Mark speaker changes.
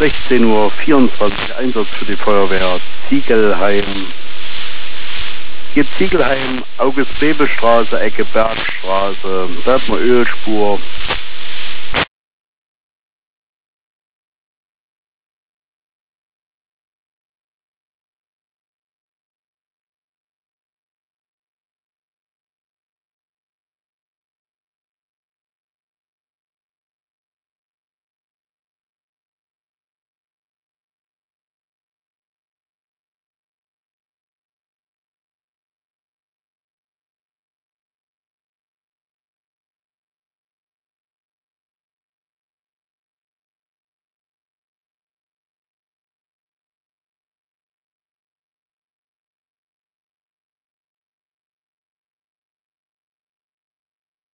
Speaker 1: 16:24 Uhr, Einsatz für die Feuerwehr Ziegelheim. Hier Ziegelheim, August-Bebel-Straße, Ecke Bergstraße, da hat man Ölspur.